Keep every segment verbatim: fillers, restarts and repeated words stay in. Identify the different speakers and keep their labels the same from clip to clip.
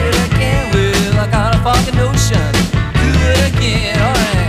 Speaker 1: it again. Well, I got a fucking notion. Do it again, alright.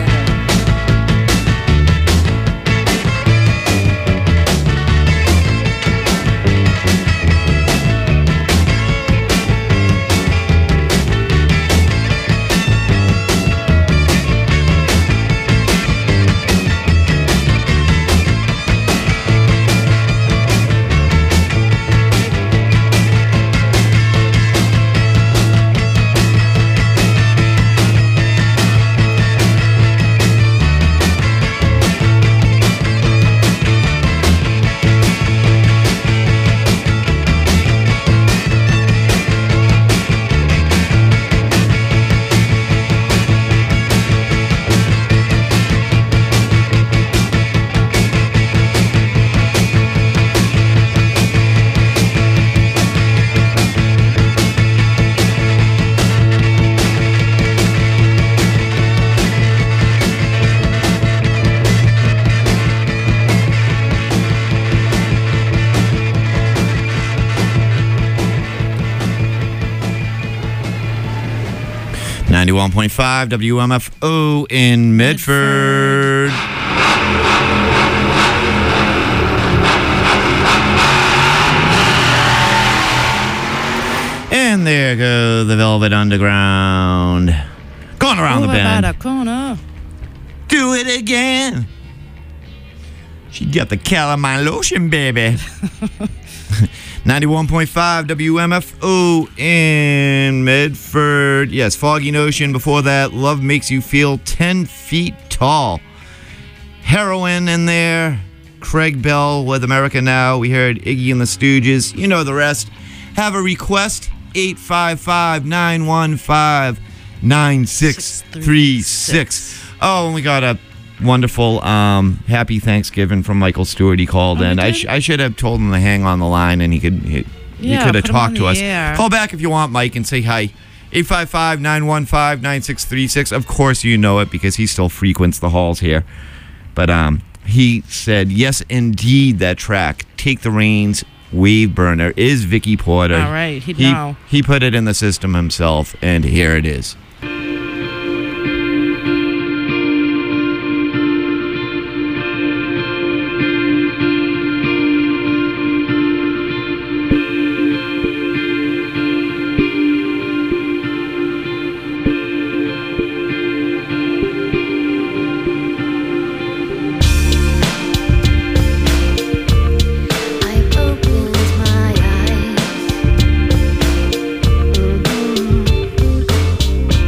Speaker 2: ninety-one point five W M F O in Medford. And there go the Velvet Underground. Going around the bend.
Speaker 3: Around the corner.
Speaker 2: Do it again. She got the calamine lotion, baby. ninety-one point five W M F O in Medford. Yes, Foggy Notion. Before that, Love Makes You Feel ten feet Tall. Heroin in there. Craig Bell with America Now. We heard Iggy and the Stooges. You know the rest. Have a request? eight five five, nine one five, nine six three six. Oh, and we got a wonderful um, happy Thanksgiving from Michael Stewart. He called
Speaker 3: Oh,
Speaker 2: in.
Speaker 3: he
Speaker 2: I,
Speaker 3: did?
Speaker 2: sh- I should have told him to hang on the line, and he could he,
Speaker 3: Yeah,
Speaker 2: he could have
Speaker 3: put him on
Speaker 2: talked to
Speaker 3: the
Speaker 2: us.
Speaker 3: air.
Speaker 2: Call back if you want, Mike, and say hi. eight five five, nine one five, nine six three six. Of course you know it because he still frequents the halls here. But um, he said, yes, indeed, that track, Take the Reins, Wave Burner, is Vicky Porter.
Speaker 3: All right, he'd
Speaker 2: he,
Speaker 3: know.
Speaker 2: He put it in the system himself, and here it is.
Speaker 4: I've opened my eyes.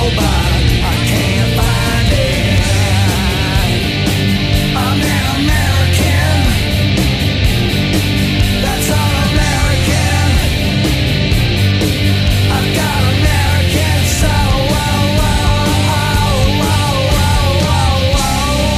Speaker 1: but I can't find it. I'm an American. That's all American. I've got American soul. Whoa, whoa, whoa, whoa, whoa, whoa.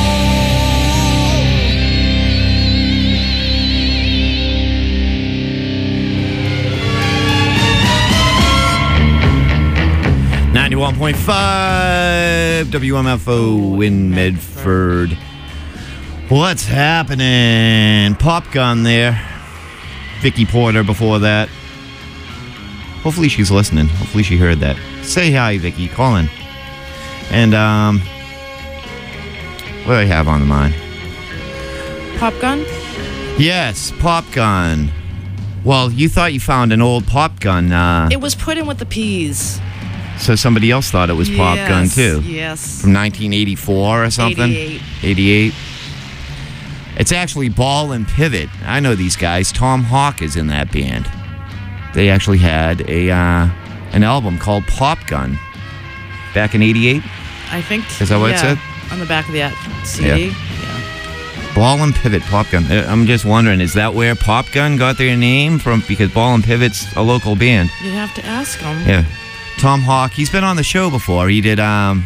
Speaker 2: ninety-one point five W M F O in Medford. What's happening? Pop Gun there. Vicky Porter before that. Hopefully she's listening. Hopefully she heard that. Say hi, Vicky. Call in. And, um, what do I have on the mind?
Speaker 3: Pop gun?
Speaker 2: Yes, Pop Gun. Well, you thought you found an old Pop Gun. Uh,
Speaker 3: It was put in with the peas.
Speaker 2: so somebody else thought it was Pop
Speaker 3: Yes,
Speaker 2: Gun, too.
Speaker 3: Yes.
Speaker 2: From nineteen eighty-four or something?
Speaker 3: eighty-eight.
Speaker 2: eighty-eight. It's actually Ball and Pivot. I know these guys. Tom Hawk is in that band. They actually had a uh, an album called Pop Gun back in eighty-eight.
Speaker 3: I think.
Speaker 2: Is that what it
Speaker 3: yeah,
Speaker 2: said?
Speaker 3: On the back of that C D.
Speaker 2: Yeah.
Speaker 3: Yeah.
Speaker 2: Ball and Pivot, Pop Gun. Uh, I'm just wondering, is that where Pop Gun got their name from? Because Ball and Pivot's a local band.
Speaker 3: You'd have to ask them.
Speaker 2: Yeah. Tom Hawk, he's been on the show before. He did, um...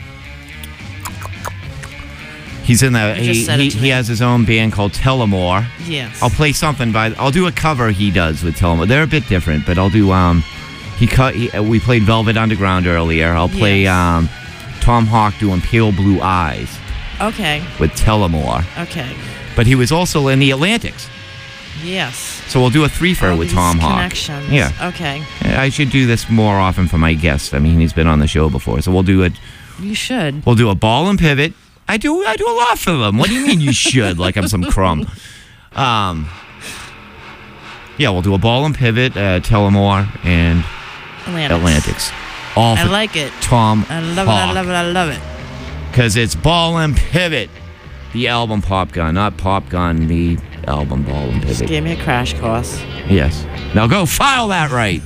Speaker 2: He's in the...
Speaker 3: You just
Speaker 2: He,
Speaker 3: said it
Speaker 2: he,
Speaker 3: to
Speaker 2: he
Speaker 3: me.
Speaker 2: has his own band called Telemore.
Speaker 3: Yes.
Speaker 2: I'll play something by... I'll do a cover he does with Telemore. They're a bit different, but I'll do, um... He cut... He, uh, we played Velvet Underground earlier. I'll play,
Speaker 3: Yes.
Speaker 2: um... Tom Hawk doing Pale Blue Eyes
Speaker 3: Okay.
Speaker 2: with Telemore.
Speaker 3: Okay.
Speaker 2: But he was also in the Atlantics.
Speaker 3: Yes.
Speaker 2: So we'll do a threefer
Speaker 3: All
Speaker 2: with
Speaker 3: these
Speaker 2: Tom Hawk.
Speaker 3: Connections.
Speaker 2: Yeah.
Speaker 3: Okay.
Speaker 2: I should do this more often for my guests. I mean, he's been on the show before, so we'll do it.
Speaker 3: You should.
Speaker 2: We'll do a Ball and Pivot. I do. I do a lot for them. What do you mean you should? Like I'm some crumb. Um. Yeah, we'll do a Ball and Pivot, uh, Telemore, and
Speaker 3: Atlantics.
Speaker 2: Atlantics. All
Speaker 3: I
Speaker 2: for
Speaker 3: like it.
Speaker 2: Tom
Speaker 3: I love it. I
Speaker 2: Hawk.
Speaker 3: love it. I love it.
Speaker 2: Because it's Ball and Pivot, the album Pop Gun, not Pop Gun, the album Ball and
Speaker 3: Just
Speaker 2: Pivot.
Speaker 3: gave me a crash course.
Speaker 2: Yes. Now go file that right.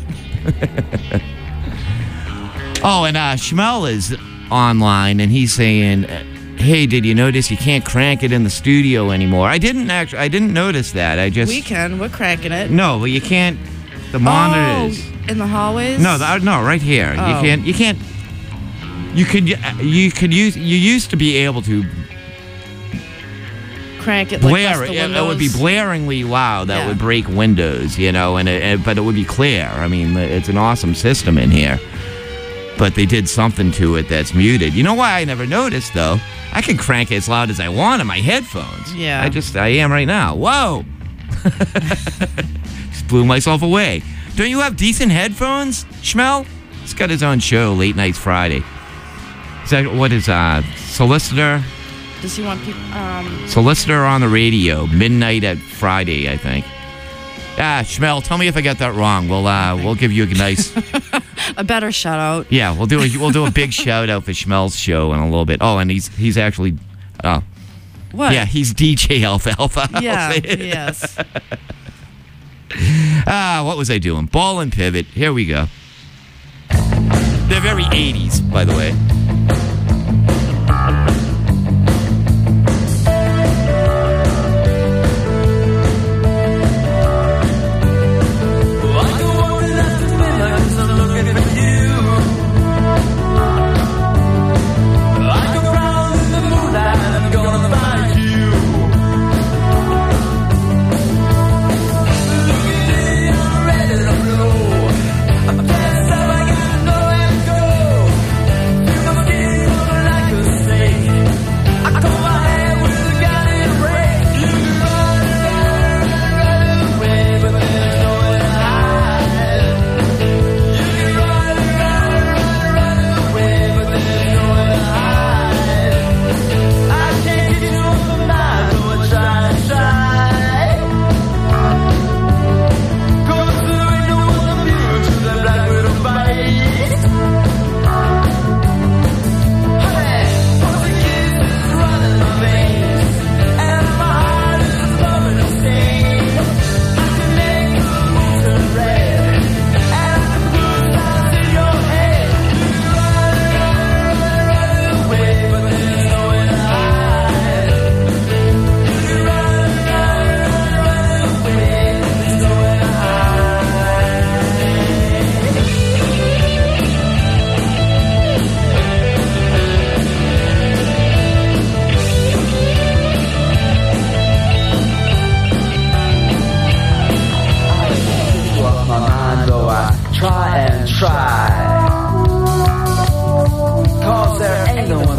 Speaker 2: Oh, and uh, Schmel is online, and he's saying, "Hey, did you notice you can't crank it in the studio anymore?" I didn't actually. I didn't notice that. I just
Speaker 3: We can. We're cranking it.
Speaker 2: no, but you can't. The monitors.
Speaker 3: Oh, in the hallways?
Speaker 2: No, the, no, right here. You
Speaker 3: Oh.
Speaker 2: can't. You can't. You could. You could use. You used to be able to
Speaker 3: Crank it like
Speaker 2: blare
Speaker 3: bust
Speaker 2: it.
Speaker 3: the
Speaker 2: It, it would be
Speaker 3: windows.
Speaker 2: blaringly loud. That
Speaker 3: Yeah.
Speaker 2: would break windows, you know, and it, it- but it would be clear. I mean, it's an awesome system in here. But they did something to it that's muted. You know why I never noticed though? I can crank it as loud as I want in my headphones.
Speaker 3: Yeah.
Speaker 2: I just I am right now. Whoa! Just blew myself away. Don't you have decent headphones, Schmel? He's got his own show, Late Nights Friday. Is that what is uh solicitor?
Speaker 3: Does he want people? Um,
Speaker 2: Solicitor on the radio, midnight at Friday, I think. Ah, Schmel, tell me if I got that wrong. We'll uh, we'll give you a nice.
Speaker 3: a better shout out.
Speaker 2: Yeah, we'll do a we'll do a big shout out for Schmel's show in a little bit. Oh, and he's he's actually, oh
Speaker 3: What?
Speaker 2: yeah, he's D J Alfalfa. I'll
Speaker 3: Yeah.
Speaker 2: say it.
Speaker 3: Yes.
Speaker 2: Ah, what was I doing? Ball and Pivot. Here we go. They're very eighties, by the way.
Speaker 1: I go walking after midnight 'cause I'm looking for you. I go round in the moonlight and I'm gonna find you. Looking in, I'm ready to blow. I'm pissed off, I gotta know where to go.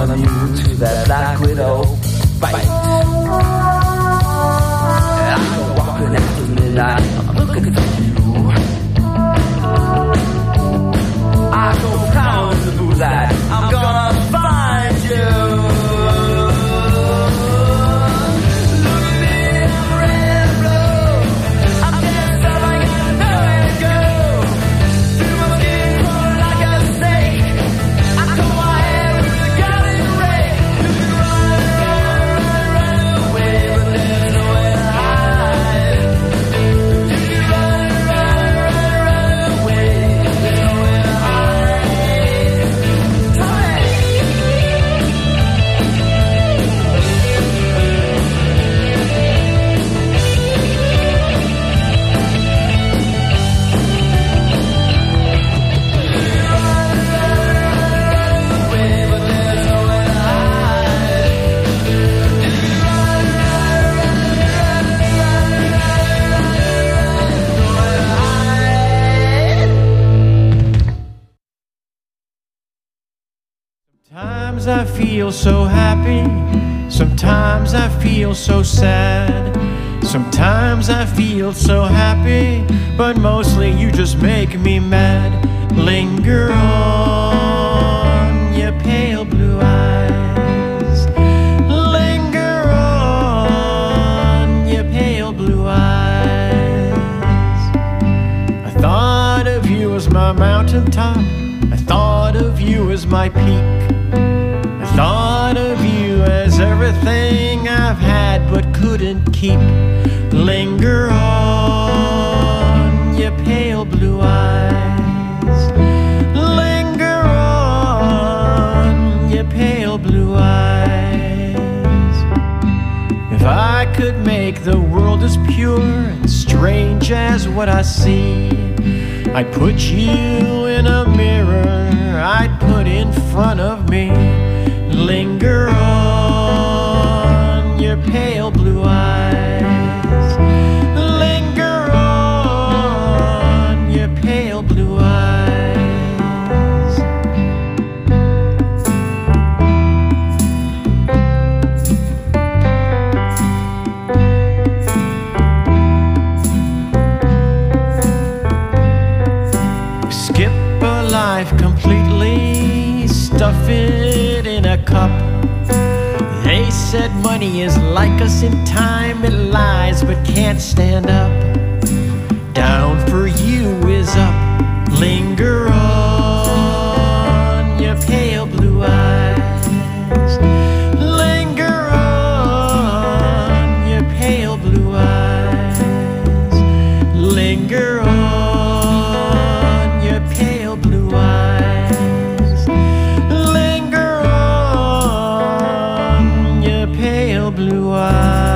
Speaker 1: I'm immune to that Black Widow bite. I go walking after midnight, I'm looking for you. I go prowling the moonlight, I'm gonna find you. Look at me, I'm ready to blow. I'm dancing up, I got nowhere to go. Through my skin, crawling like a snake. I comb my hair with a golden ray. You can run, run, run, run away, but there's nowhere to hide. You can run, run, run, run away, there's nowhere to hide. Tommy!
Speaker 5: Sometimes I feel so happy, sometimes I feel so sad. Sometimes I feel so happy, but mostly you just make me mad. Linger on, you pale blue eyes. Linger on, you pale blue eyes. I thought of you as my mountaintop, I thought of you as my peak. I thought of you as everything I've had but couldn't keep. Linger on, you pale blue eyes. Linger on, you pale blue eyes. If I could make the world as pure and strange as what I see, I'd put you in a mirror, I'd put in front of me. Linger on, your pale blue eyes. Linger on, your pale blue eyes. Skip a life completely, stuff it in a cup. They said money is like us in time, it lies but can't stand up. Down for you is up. Linger on, your pale blue eyes. Linger on, your pale blue eyes. Linger on, your pale blue eyes. Linger on, your pale blue eyes.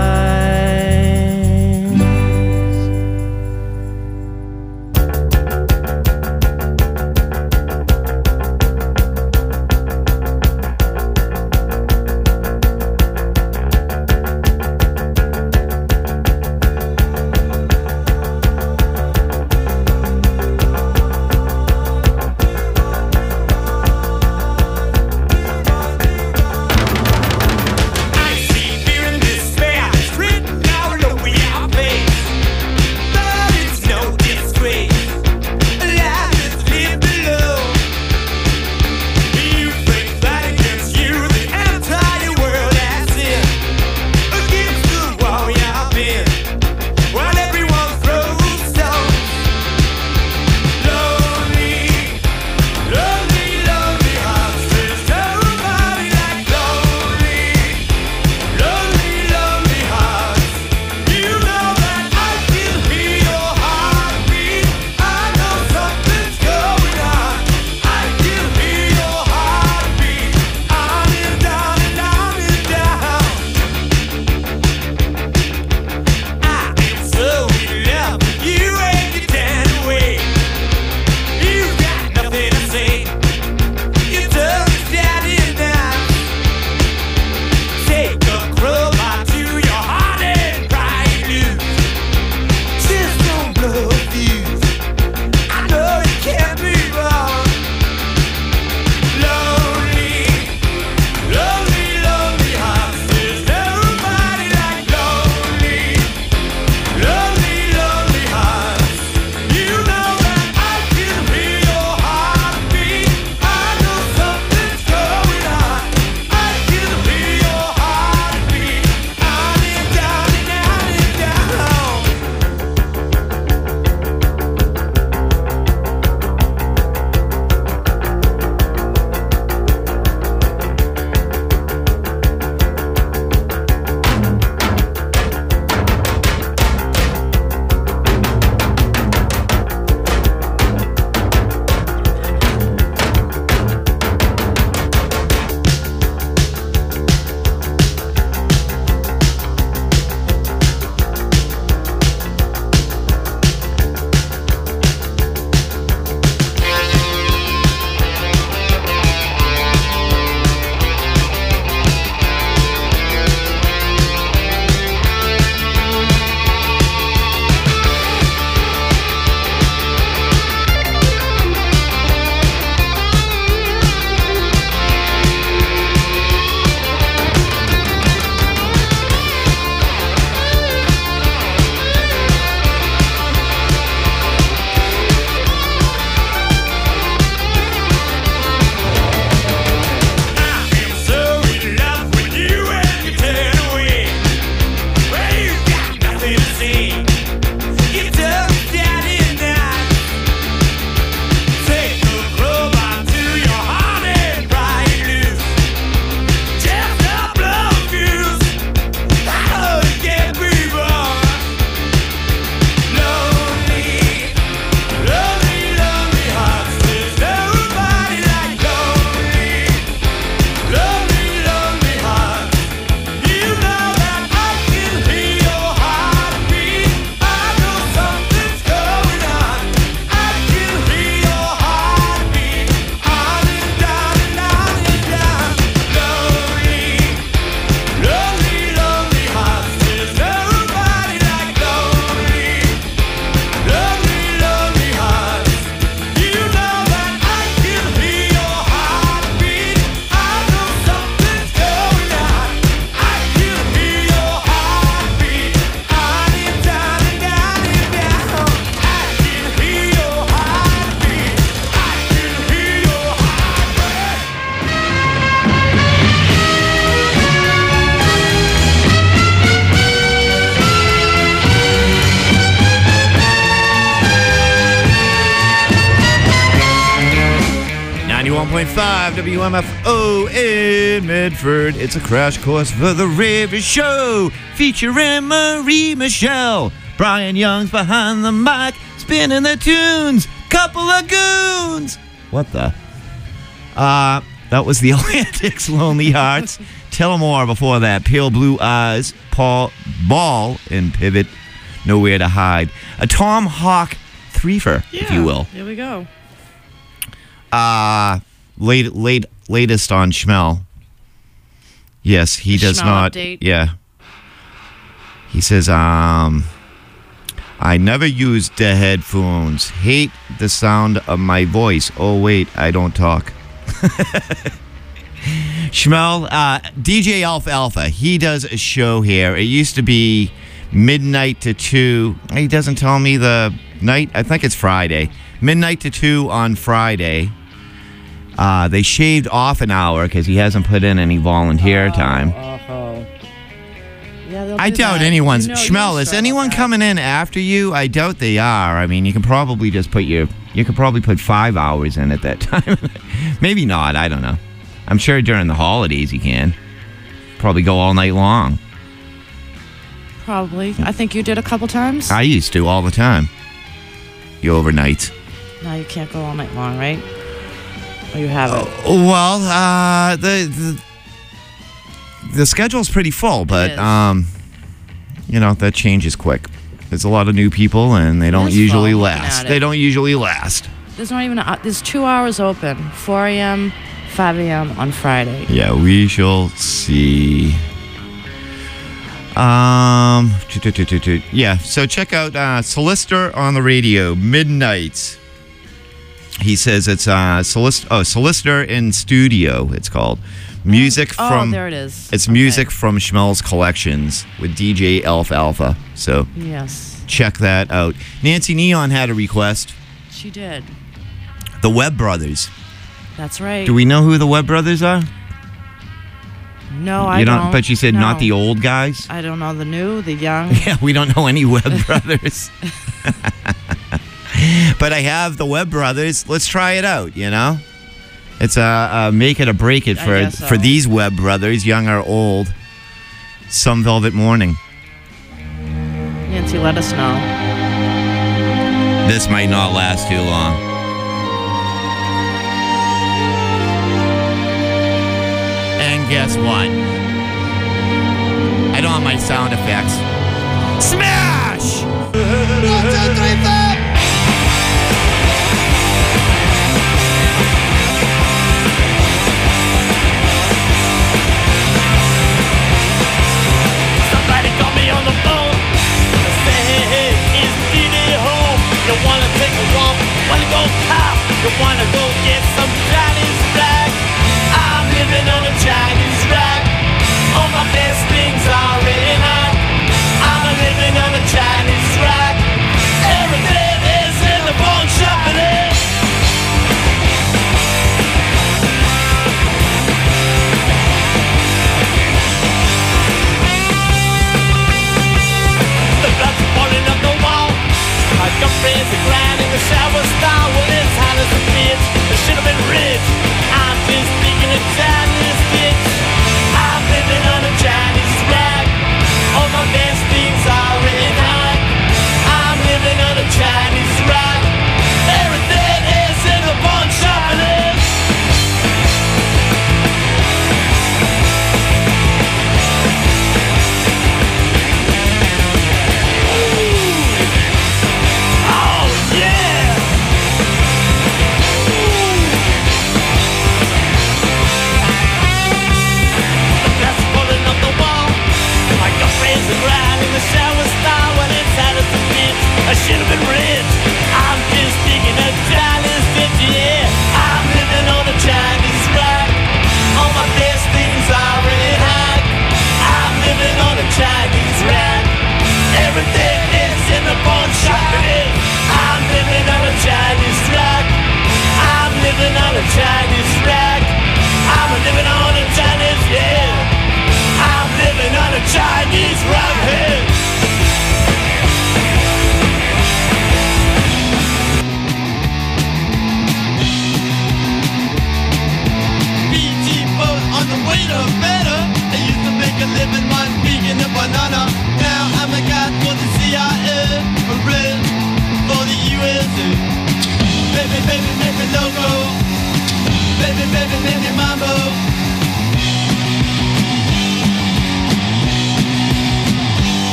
Speaker 2: one point five W M F O in Medford. It's a crash course for the River Show featuring Marie Michelle. Brian Young's behind the mic, spinning the tunes. Couple of goons. What the? Uh, that was the Atlantic's Lonely Hearts. Tell 'em more before that. Pale Blue Eyes, Paul Ball, and Pivot. Nowhere to Hide. A Tom Hawk threefer, if you will.
Speaker 3: Here we go.
Speaker 2: Uh, late, late, latest on Schmel. Yes, he
Speaker 3: The
Speaker 2: does
Speaker 3: Schmel
Speaker 2: not.
Speaker 3: update.
Speaker 2: Yeah. He says, um, I never use the headphones. Hate the sound of my voice. Oh, wait, I don't talk. Schmel, uh, D J Alpha Alpha, he does a show here. It used to be midnight to two. He doesn't tell me the night. I think it's Friday. Midnight to two on Friday. Uh, they shaved off an hour because he hasn't put in any volunteer time.
Speaker 3: Oh. Yeah, they'll
Speaker 2: I
Speaker 3: do
Speaker 2: doubt
Speaker 3: that.
Speaker 2: anyone's.
Speaker 3: You know,
Speaker 2: Schmel,
Speaker 3: you
Speaker 2: is
Speaker 3: struggle
Speaker 2: anyone
Speaker 3: with that.
Speaker 2: coming in after you? I doubt they are. I mean, you can probably just put your. You could probably put five hours in at that time. Maybe not. I don't know. I'm sure during the holidays you can. Probably go all night long.
Speaker 3: Probably. I think you did a couple times.
Speaker 2: I used to all the time. You overnights.
Speaker 3: No, you can't go all night long, right? Or you have it.
Speaker 2: Well, uh, the, the the schedule's pretty full, but
Speaker 3: is.
Speaker 2: um, you know that changes quick. There's a lot of new people, and they don't
Speaker 3: is
Speaker 2: usually
Speaker 3: full, looking
Speaker 2: last.
Speaker 3: at it.
Speaker 2: They don't usually last.
Speaker 3: There's not even. A, there's two hours open. four a.m., five a.m. on Friday.
Speaker 2: Yeah, we shall see. Um, tu- tu- tu- tu- tu- yeah. So check out uh, Solicitor on the radio midnights. He says it's uh, solic- oh, Solicitor in Studio. It's called music
Speaker 3: Oh,
Speaker 2: from.
Speaker 3: there it is.
Speaker 2: It's
Speaker 3: Okay.
Speaker 2: music from Schmel's collections with D J Alpha Alpha. So
Speaker 3: Yes,
Speaker 2: check that out. Nancy Neon had a request.
Speaker 3: she did.
Speaker 2: The Webb Brothers.
Speaker 3: That's right.
Speaker 2: Do we know who the Webb Brothers are?
Speaker 3: No, I
Speaker 2: you
Speaker 3: don't.
Speaker 2: But you said
Speaker 3: no.
Speaker 2: not the old guys.
Speaker 3: I don't know the new, the young.
Speaker 2: Yeah, we don't know any Webb Brothers. But I have the Webb Brothers. Let's try it out, you know? It's a uh, uh, make it or break it
Speaker 3: I
Speaker 2: for
Speaker 3: guess so.
Speaker 2: for these Webb Brothers, young or old. Some Velvet Morning.
Speaker 3: Nancy, let us know.
Speaker 2: This might not last too long. And guess what? I don't have my sound effects. Smash!
Speaker 1: One, two, three, four.
Speaker 5: Somebody call me on the phone. I say, hey, hey, is D D home? You wanna take a walk? Wanna go pop? You wanna go get some Chinese flag? I'm living on a Chinese rack. All my best things are in hot. I'm a living on a Chinese rack. Every day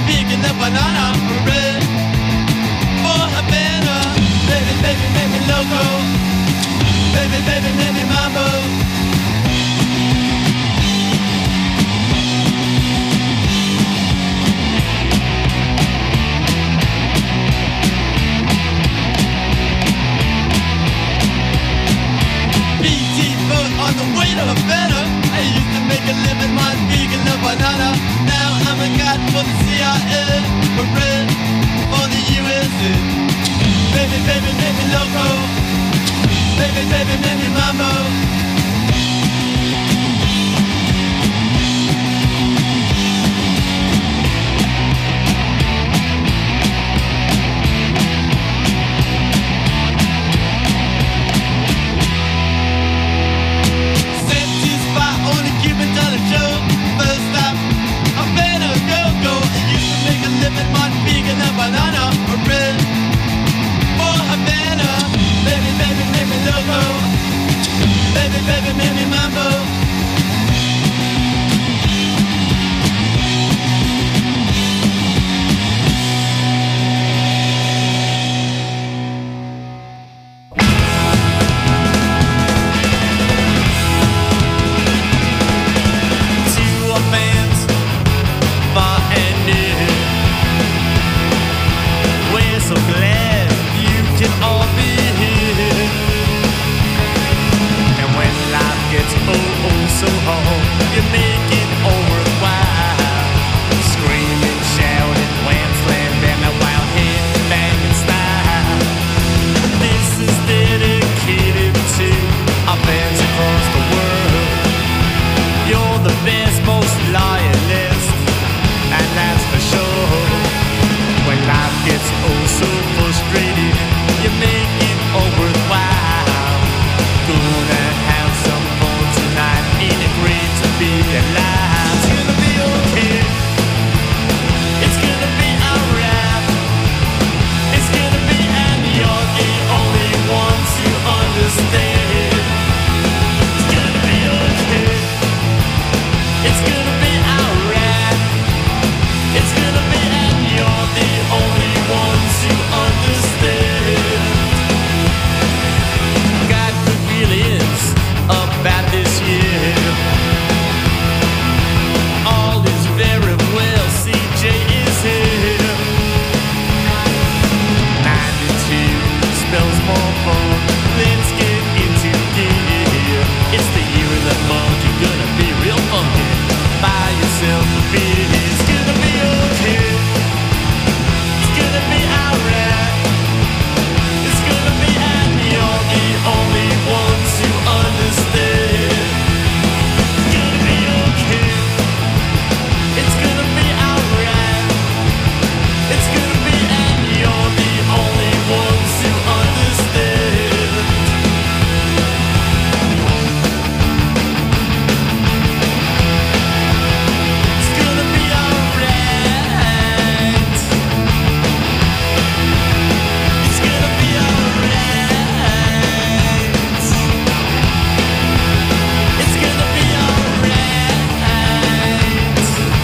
Speaker 5: picking the banana bread for Havana. Baby, baby, make me loco. Baby, baby, make me mambo. On the way to Havana, I used to make a living my vegan the banana. Now I'm a guy for the C I A, a red for the U S A. Baby, baby, make me loco. Baby, baby, make me mambo. Banana or red for Havana. Baby, baby, make me loco. Baby, baby, make me mambo. To a man's far and near, we're so glad you can all be here. And when life gets oh oh so hard, you make it all worthwhile. Screaming, shouting, wham slam bam, that wild headbanging style. This is dedicated to our fans across the world. You're the best, most loyalist, and that's for sure. When life gets oh so frustrating, you make it all worthwhile. Gonna have some fun tonight, ain't it great to be alive? It's gonna be okay, it's gonna be alright. It's gonna be, and you're the only one to understand. It's gonna be okay, it's gonna be alright. It's gonna be, and you're the only one to understand. Got good feelings about this year. All is very well, C J is here. ninety-two spells more fun. Let's get into gear. It's the year of the month. You're gonna be real funky. Buy yourself a beer. It's gonna be okay. It's gonna be alright. It's gonna be, and you're the only one to understand. It's gonna be okay. It's gonna be alright. It's gonna be, and you're the only one to understand. It's gonna be alright. It's gonna be alright. It's gonna be alright.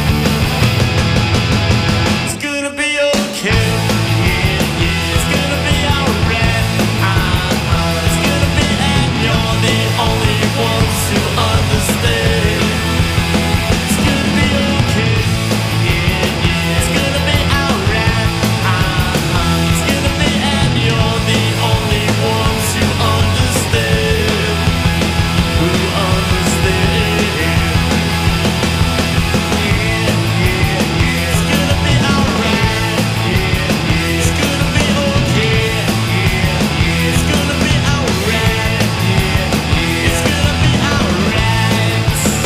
Speaker 5: It's gonna be okay. Yeah, yeah. It's gonna be alright. Uh-huh. It's gonna be, and you're the only one to understand. It's gonna be okay. Yeah, yeah. It's gonna be alright. Uh-huh. It's gonna be, and you're the only one to understand. Who understand? Yeah, yeah, yeah. It's gonna be alright. Yeah, yeah. It's gonna be okay. Yeah, yeah. It's gonna be alright. Yeah, yeah. It's gonna be alright.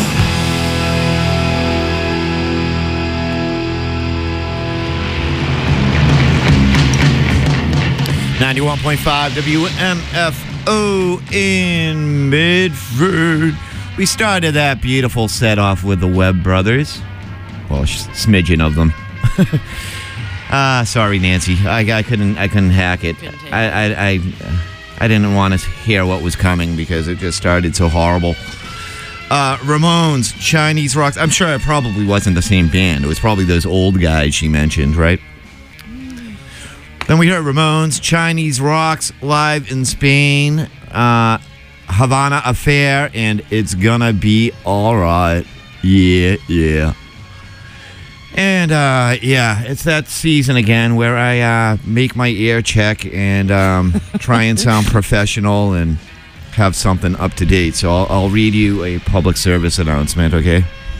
Speaker 2: ninety-one point five W M F O in Midford. We started that beautiful set off with the Webb Brothers. Well, a smidgen of them. Ah, sorry, Nancy. I, I couldn't. I couldn't hack it.
Speaker 3: Couldn't take
Speaker 2: I, I, I, I didn't want to hear what was coming because it just started so horrible. Uh, Ramones, Chinese Rocks. I'm sure it probably wasn't the same band. It was probably those old guys she mentioned, right? Then we heard Ramones, Chinese Rocks, live in Spain, uh, Havana Affair, and It's Gonna Be Alright. Yeah, yeah. And, uh, yeah, it's that season again where I uh, make my ear check and um, try and sound professional and have something up to date. So I'll, I'll read you a public service announcement, okay?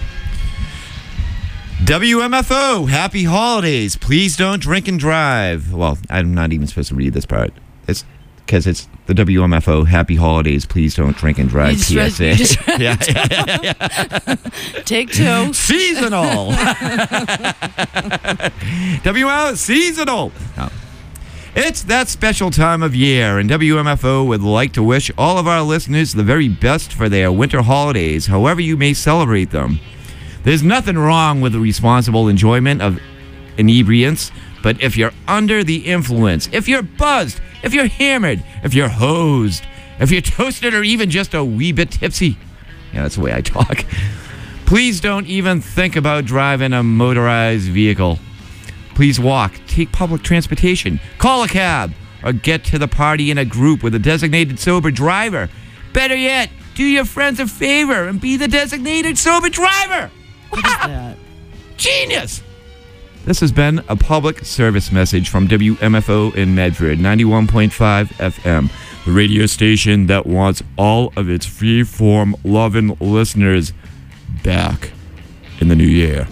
Speaker 2: W M F O, happy holidays. Please don't drink and drive. Well, I'm not even supposed to read this part. It's because it's the W M F O, happy holidays. Please don't drink and drive.
Speaker 3: You just
Speaker 2: P
Speaker 3: read-
Speaker 2: S A.
Speaker 3: you just read-
Speaker 2: yeah, yeah, yeah, yeah.
Speaker 3: Take two.
Speaker 2: Seasonal. W M F O, seasonal. No. It's that special time of year, and W M F O would like to wish all of our listeners the very best for their winter holidays, however you may celebrate them. There's nothing wrong with the responsible enjoyment of inebriants, but if you're under the influence, if you're buzzed, if you're hammered, if you're hosed, if you're toasted or even just a wee bit tipsy, yeah, that's the way I talk, please don't even think about driving a motorized vehicle. Please walk, take public transportation, call a cab, or get to the party in a group with a designated sober driver. Better yet, do your friends a favor and be the designated sober driver.
Speaker 3: What is that?
Speaker 2: Genius! This has been a public service message from W M F O in Medford, ninety-one point five F M, the radio station that wants all of its free-form, loving listeners back in the new year.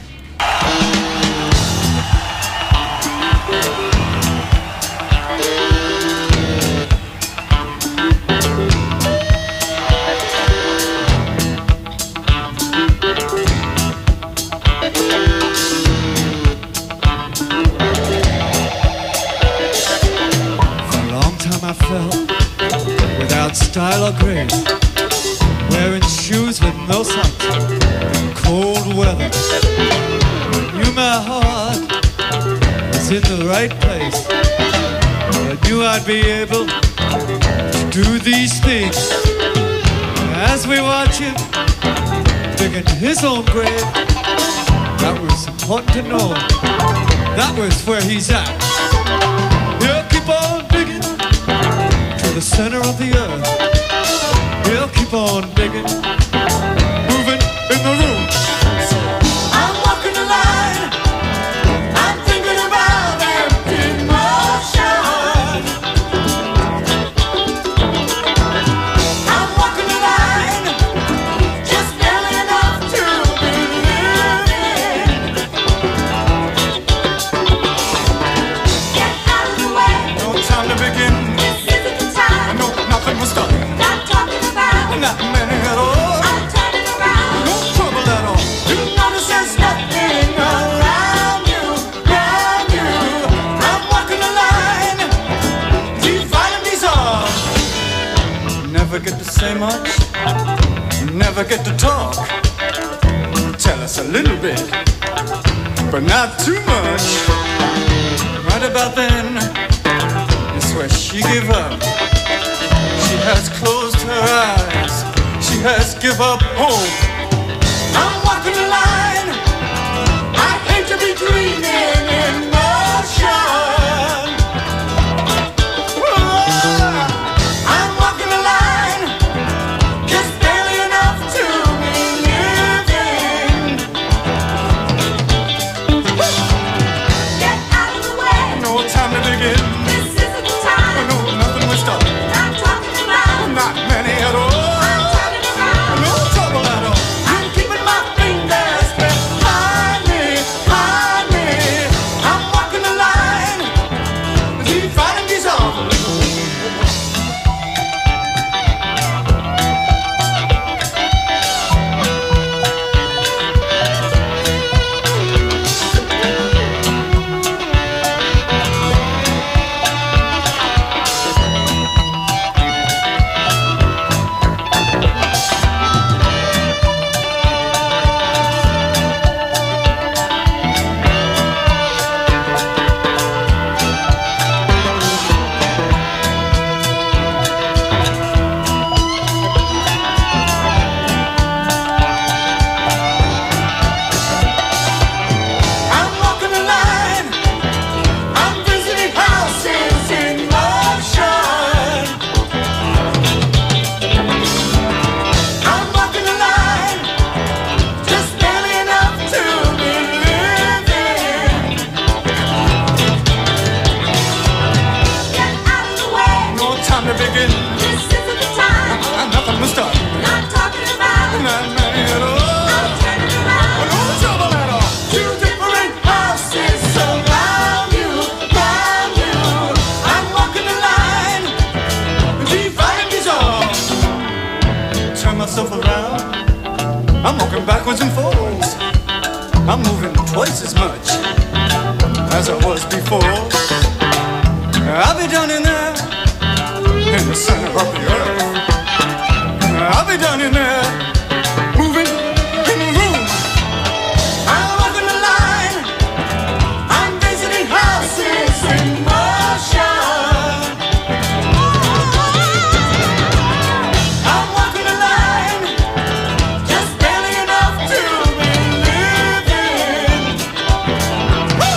Speaker 6: Without style or grace, wearing shoes with no socks, cold weather. Knew my heart was in the right place. I knew I'd be able to do these things. As we watch him dig into his own grave, that was important to know. That was where he's at. He'll keep on digging to the center of the earth. He'll keep on digging, moving in the room. I'm walking the line. I'm thinking about empty motion. I'm walking the line, just barely enough to be living. Get out of the way. No time to begin. Not talking about not many at all. I'm turning around. No trouble at all. You notice there's nothing around you, around you. I'm walking the line, dividing these arms. Never get to say much, never get to talk. Tell us a little bit, but not too much. Right about then, it's where she gave up. She has closed her eyes. She has give up hope. I'm walking the line. I hate to be dreaming in motion. Oh, I'm walking the line, just barely enough to be living. Get out of the way. No time to begin. This isn't the time. No, nothing will stop. Not many at all. I'm turning around. No trouble at all. I'm keeping my fingers behind me, behind me. I'm walking the line, backwards and forwards. I'm moving twice as much as I was before. I'll be down in there, in the center of the earth. I'll be down in there, moving in the room. I'm walking the line, I'm visiting houses in motion. I'm walking the line, just barely enough to be living. Woo!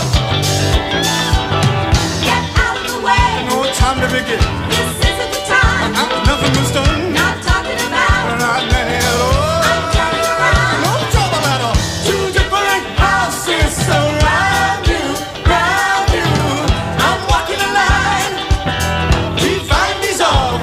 Speaker 4: Get out of the way.
Speaker 6: No time to begin.
Speaker 4: This isn't the time.
Speaker 6: Nothing was done.
Speaker 4: Not talking about.
Speaker 6: Not many at all.
Speaker 4: I'm turning around.
Speaker 6: No trouble at all. Two different houses surround you, round you. I'm walking the line. We find these all.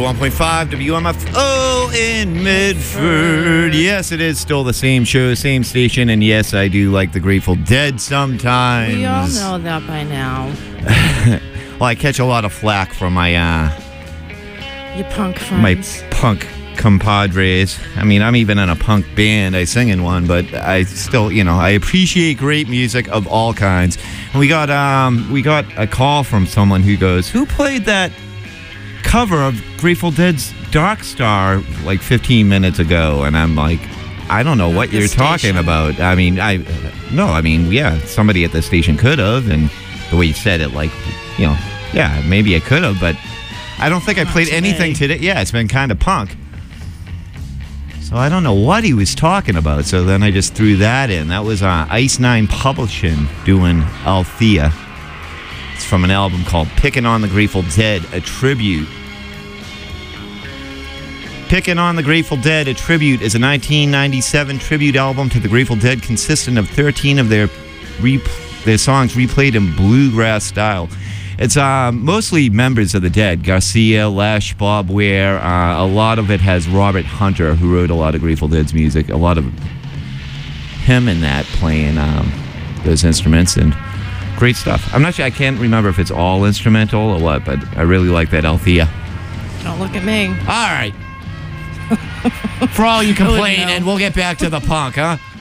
Speaker 2: ninety-one point five W M F O in Medford. Yes, it is still the same show, same station, and yes, I do like the Grateful Dead sometimes.
Speaker 3: We all know that by now.
Speaker 2: Well, I catch a lot of flack from my uh,
Speaker 3: You punk
Speaker 2: my
Speaker 3: friends.
Speaker 2: punk compadres. I mean, I'm even in a punk band. I sing in one, but I still, you know, I appreciate great music of all kinds. And we got um, we got a call from someone who goes, "Who played that cover of Grateful Dead's Dark Star like fifteen minutes ago?" And I'm like, I don't know what
Speaker 3: the
Speaker 2: you're talking
Speaker 3: station.
Speaker 2: about. I mean, I no, I mean, yeah, somebody at the station could have, and the way you said it, like, you know, yeah, maybe I could have, but I don't think I
Speaker 3: Not
Speaker 2: played
Speaker 3: today.
Speaker 2: anything today. Yeah, it's been kind of punk. So I don't know what he was talking about. So then I just threw that in. That was uh, Ice Nine Publishing doing Althea. It's from an album called Pickin' on the Grateful Dead, a tribute. Pickin' on the Grateful Dead, a tribute, is a nineteen ninety-seven tribute album to the Grateful Dead consisting of thirteen of their re- their songs replayed in bluegrass style. It's uh, mostly members of the Dead, Garcia, Lesh, Bob Ware. Uh, a lot of it has Robert Hunter, who wrote a lot of Grateful Dead's music. A lot of him in that playing um, those instruments, and great stuff. I'm not sure, I can't remember if it's all instrumental or what, but I really like that Althea.
Speaker 3: Don't look at me.
Speaker 2: All right. For all you complaining, we'll get back to the punk, huh?